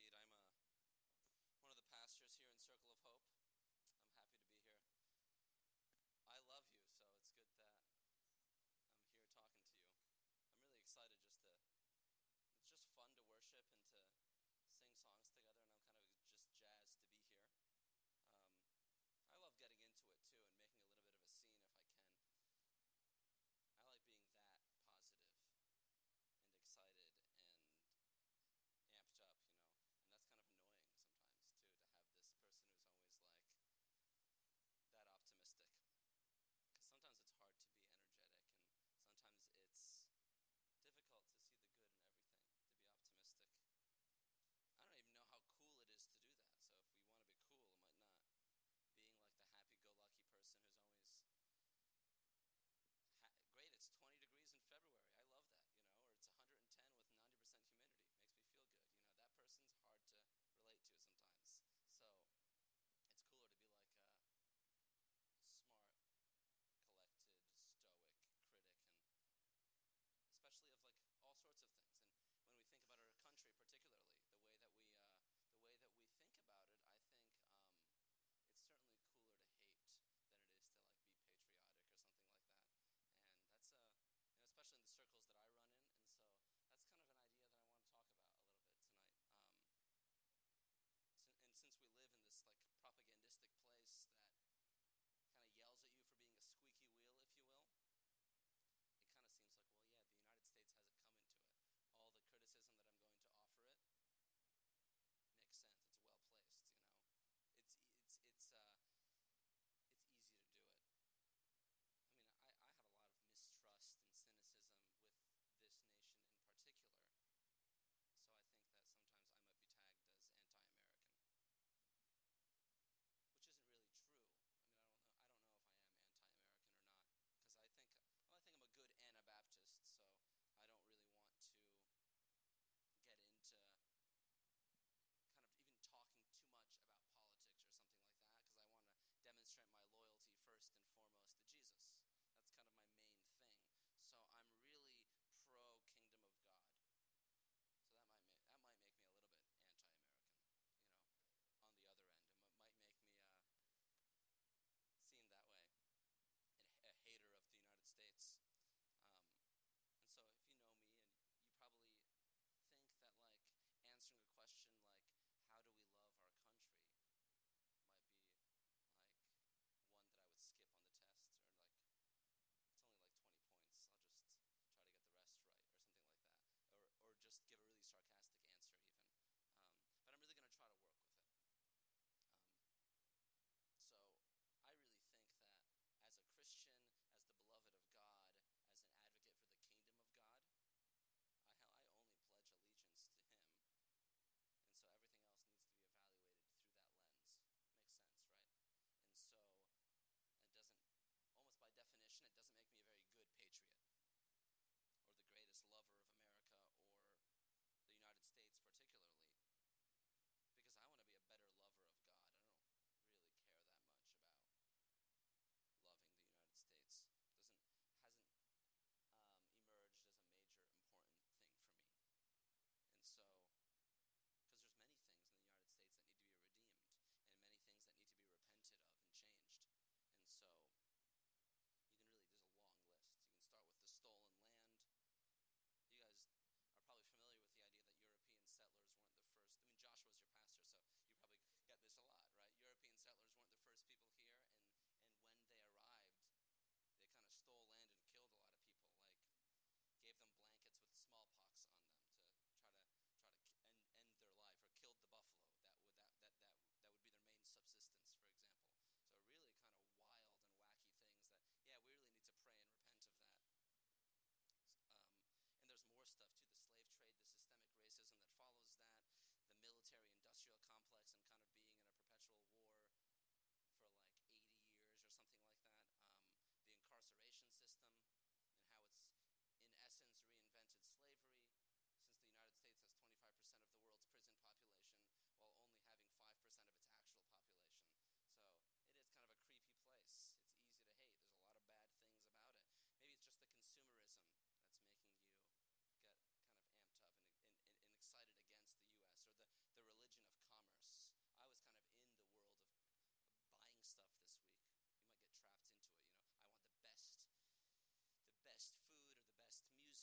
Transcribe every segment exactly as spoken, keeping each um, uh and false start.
Saeed. I'm uh, one of the pastors here in Circle of Hope. I'm happy to be here. I love you, so it's good that I'm here talking to you. I'm really excited just to, it's just fun to worship and to sing songs together, and I'm kind of just jazzed to be here. Um, I love getting into it, too, and making a little bit of a scene if I can. I like being that positive and excited and amped up, you know. And that's kind of annoying sometimes, too, to have this person who's always like,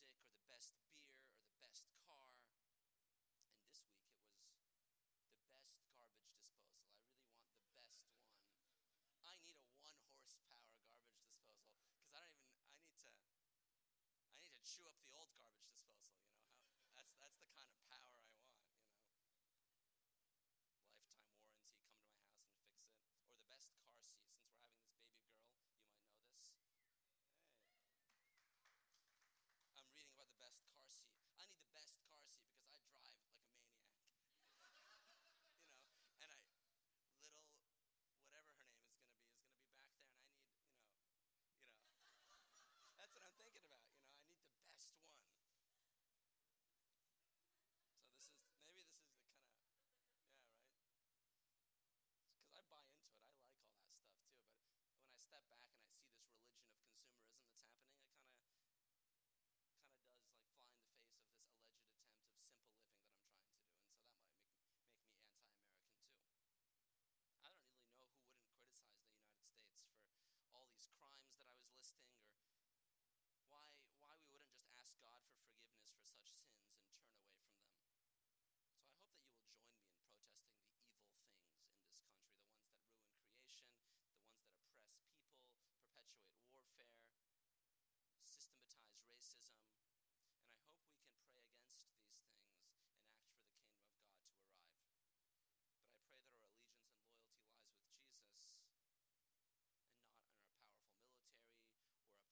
music or the best beer or the best car. And this week it was the best garbage disposal. I really want the best one. I need a one horsepower garbage disposal because I don't even, I need to, I need to chew up the old garbage disposal, you know. How, that's, that's the kind of power I want, you know. Lifetime warranty, come to my house and fix it. Or the best car seat. Since we're having this baby girl, you might know this. Hey. I'm reading about the best car seat. I need the best car seat because I drive like a maniac. You know, and I, little, whatever her name is going to be, is going to be back there, and I need, you know, you know. That's what I'm thinking about, you know. I need the best one. So this is, maybe this is the kind of, yeah, right? Because I buy into it. I like all that stuff too. But when I step back and I see this religion of consumerism that's happening, it kind of kind of does like fly in the face of this alleged attempt of simple living that I'm trying to do. And so that might make, make me anti-American too. I don't really know who wouldn't criticize the United States for all these crimes that I was listing, or why why we wouldn't just ask God for forgiveness for such sins and turn away from them. So I hope that you will join me in protesting the evil things in this country, the ones that ruin creation, the ones that oppress people, perpetuate warfare, systematize racism. And I hope we can pray against these things and act for the kingdom of God to arrive. But I pray that our allegiance and loyalty lies with Jesus and not in our powerful military or a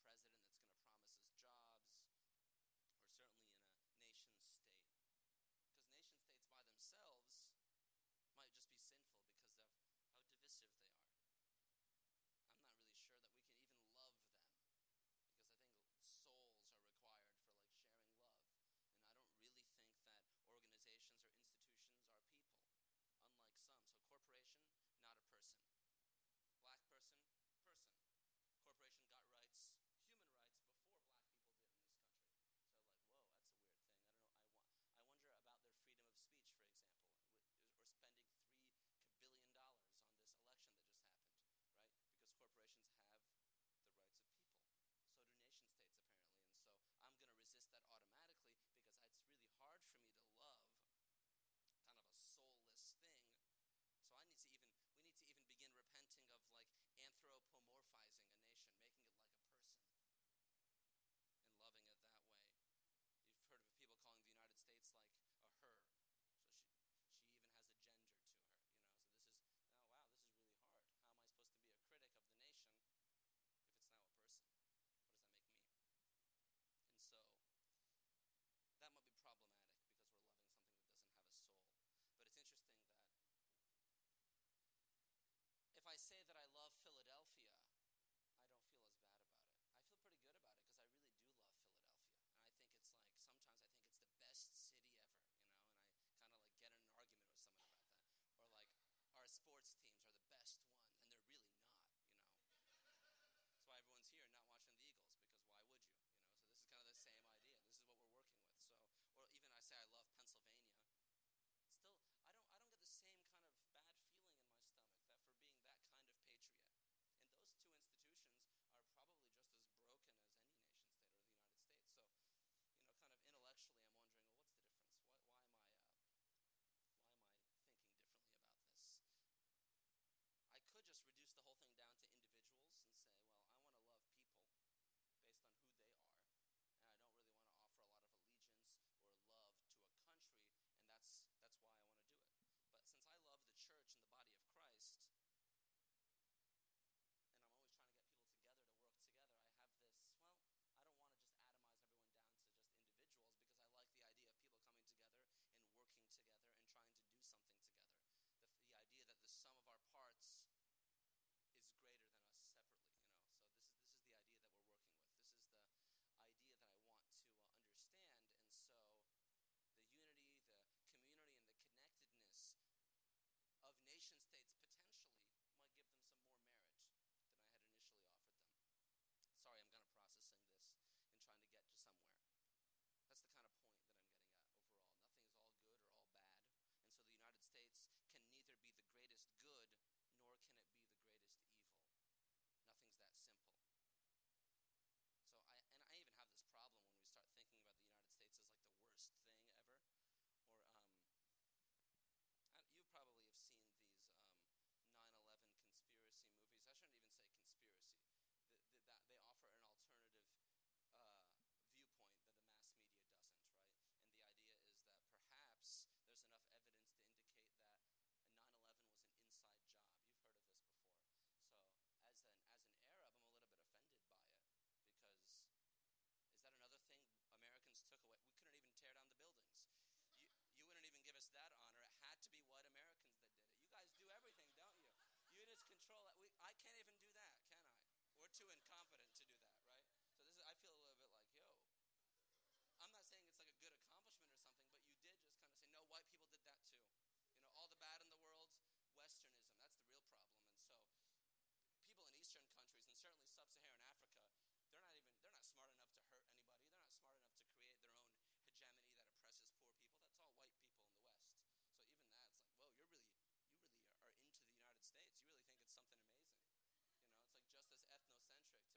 I can't even do that, can I? We're too incompetent to do that, right? So this is, I feel a little bit like, yo, I'm not saying it's like a good accomplishment or something, but you did just kind of say, no, white people did that too. You know, all the bad in the world, Westernism, that's the real problem. And so people in Eastern countries, and certainly sub-Saharan Africa, they're not even, they're not smart enough to hurt anybody. They're not smart enough to create their own hegemony that oppresses poor people. That's all white people in the West. So even that, it's like, whoa, you're really, you really are into the United States. You really think it's something amazing. You know, it's like just as ethnocentric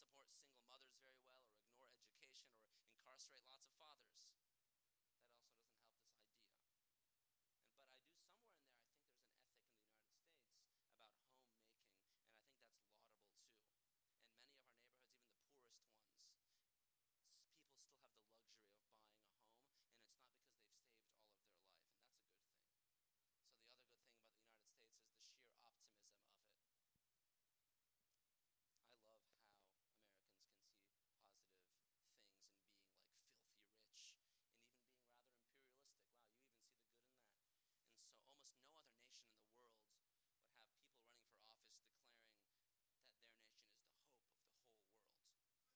support single mothers very well, or ignore education, or incarcerate lots of fathers. That also doesn't help this idea. And, but I do somewhere in there, I think there's an ethic in the United States about homemaking, and I think that's laudable too. In many of our neighborhoods, even the poorest ones, people still have the luxury of buying a home, and it's not because they've saved all of their life, and that's a good thing. So the other good thing about the United States is the sheer optimism of it. I love how Americans can see positive things in being like filthy rich and even being rather imperialistic. Wow, you even see the good in that. And so almost no other nation in the world would have people running for office declaring that their nation is the hope of the whole world.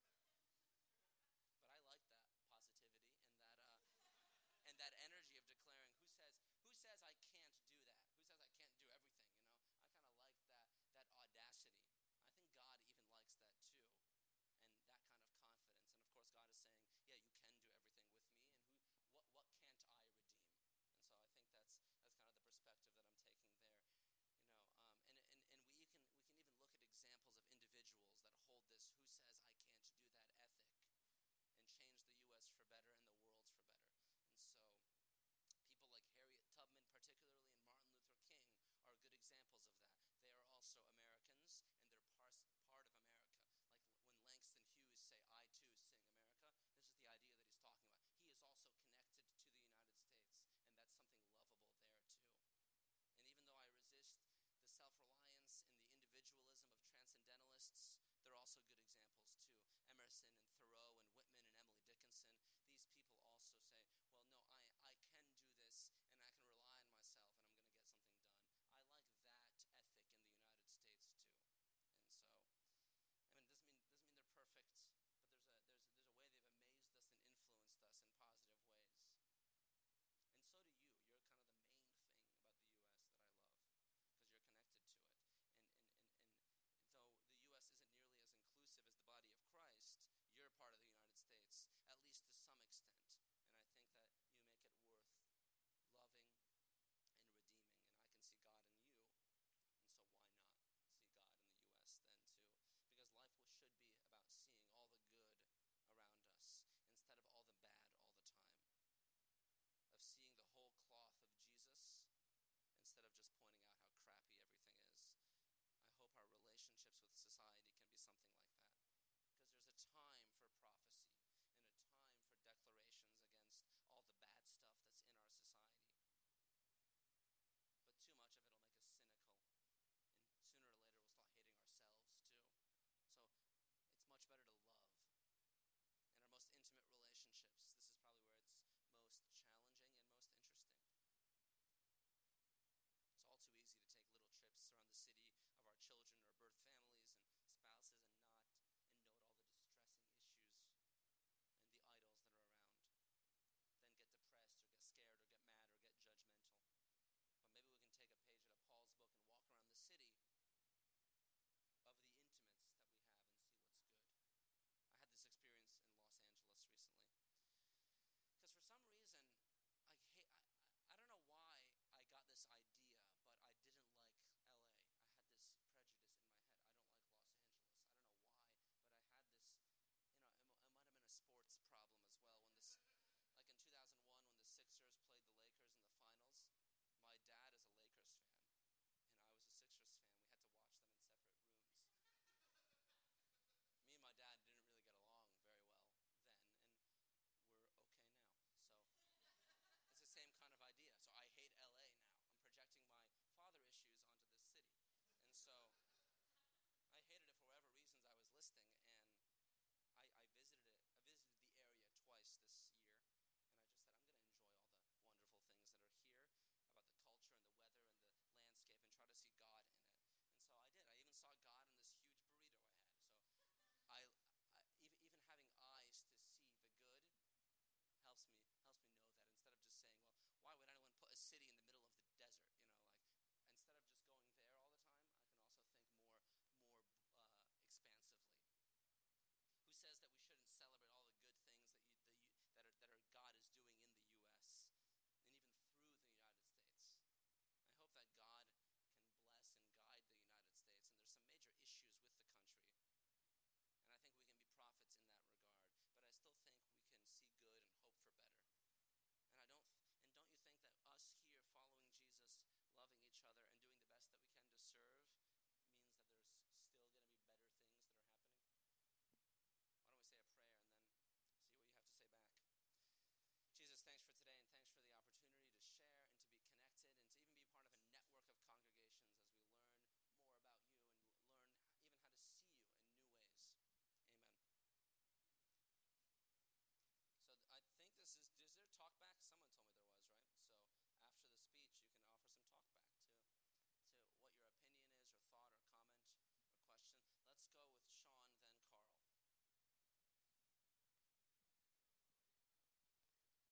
But I like that positivity and that uh, and that energy of declaring. Who says who says I can't do that? Who says I can't do everything? You know, I kind of like that that audacity. I think God even likes that too, and that kind of confidence. And of course, God is saying, "Yeah, you can do everything with me, and who? What? What can't I redeem?" And so I think that's that's kind of the perspective that I'm taking there. You know, um, and and and we can we can even look at examples of individuals that hold this "who says I can't do that" ethic, and change the U S for better and the world's for better. And so people like Harriet Tubman particularly and Martin Luther King are good examples of that. They are also Americans, and they're pars- part of America. Like when Langston Hughes say, "I too sing America," this is the idea that he's talking about. He is also connected to the United States, and that's something lovable there too. And even though I resist the self-reliance and the individualism of transcendentalists, they're also good examples too. Emerson and